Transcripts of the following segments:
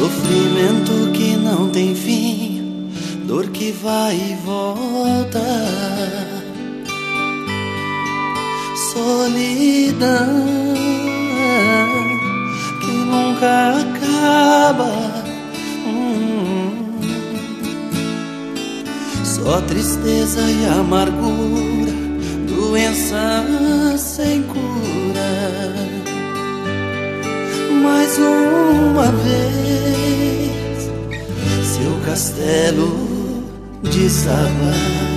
Sofrimento que não tem fim, dor que vai e volta, solidão que nunca acaba. Só tristeza e amargura, doença sem cura. Mais uma vez seu castelo desaba.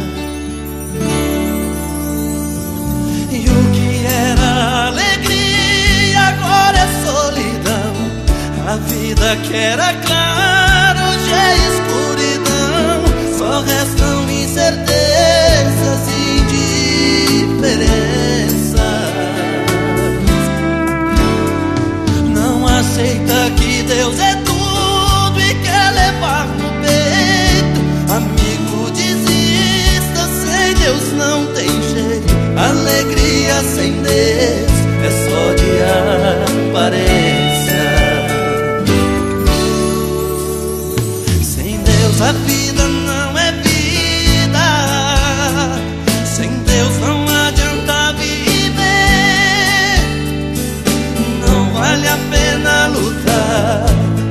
E o que era alegria agora é solidão. A vida que era clara hoje é escuridão. Só restam incertezas e indiferenças. Não aceita que Deus é tudo e quer levar no peito. Amigo, desista, sem Deus não tem jeito. Alegria sem Deus é só de aparência. Sem Deus a vida não é vida. Sem Deus não adianta viver. Não vale a pena lutar.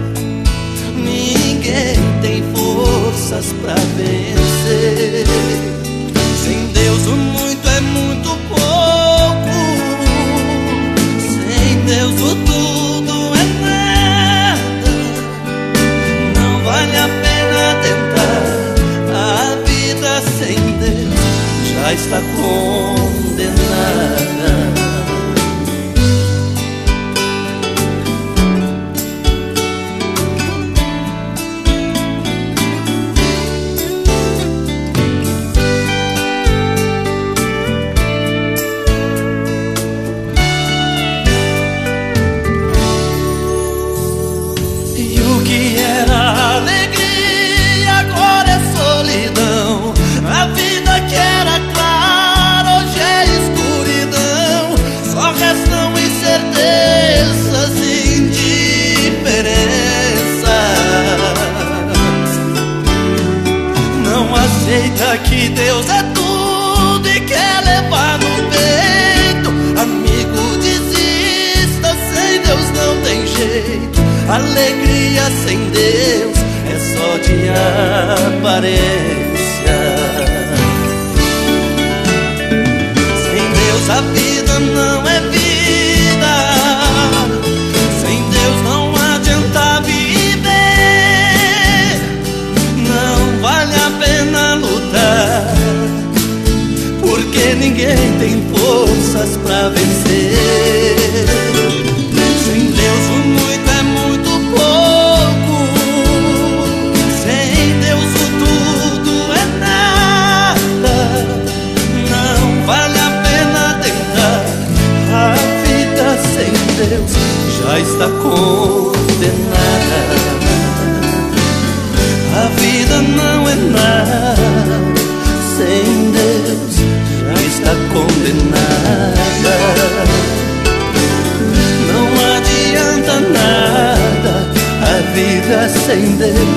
Ninguém tem forças pra vencer. Sem Deus o muito é muito pouco. Sem Deus o tudo é nada. Não vale a pena tentar. A vida sem Deus já está condenada. Aceita que Deus é tudo e quer levar no peito. Amigo, desista, sem Deus não tem jeito. Alegria sem Deus é só de aparência. Sem Deus a vida não é vida. Sem Deus não adianta viver. Não vale a pena lutar, porque ninguém tem forças pra vencer. Sem Deus o muito é muito pouco. Sem Deus o tudo é nada. Não vale a pena tentar. A vida sem Deus já está condenada. A vida não é nada. Sem Deus já está condenada. Não adianta nada. A vida sem Deus